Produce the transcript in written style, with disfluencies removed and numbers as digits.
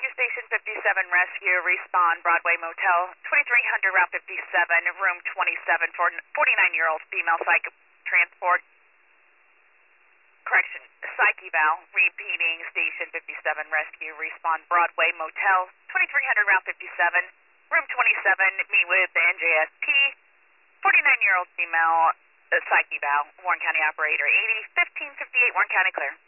Rescue Station 57, Rescue, respond, Broadway Motel, 2300 Route 57, room 27 for 49-year-old female psych transport. Correction, psych eval, repeating, Station 57, Rescue, respond, Broadway Motel, 2300 Route 57, room 27, meet with the NJSP, 49-year-old female psych eval, Warren County Operator 80, 1558, Warren County, clear.